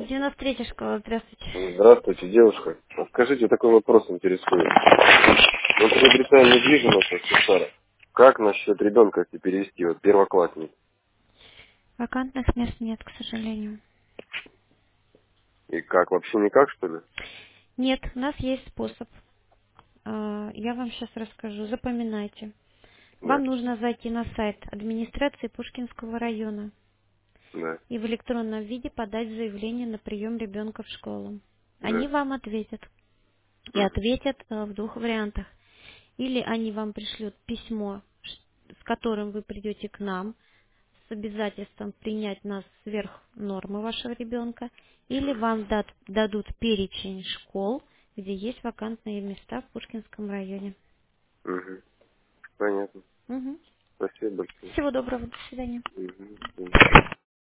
93-я школа, здравствуйте. Здравствуйте, девушка. Скажите, такой вопрос интересует. Мы приобретаем недвижимость в Сесаре. Как насчет ребенка, если перевести, вот первоклассник? Вакантных мест нет, к сожалению. И как, вообще никак, что ли? Нет, у нас есть способ. Я вам сейчас расскажу. Запоминайте. Да, Вам нужно зайти на сайт администрации Пушкинского района да, и в электронном виде подать заявление на прием ребенка в школу. Они да. вам ответят. И Мгм, ответят в двух вариантах. Или они вам пришлют письмо, с которым вы придете к нам, с обязательством принять нас сверх нормы вашего ребенка, или вам дадут перечень школ, где есть вакантные места в Пушкинском районе. мгм. Понятно. Мгм. Спасибо большое. Всего доброго, до свидания. Мгм.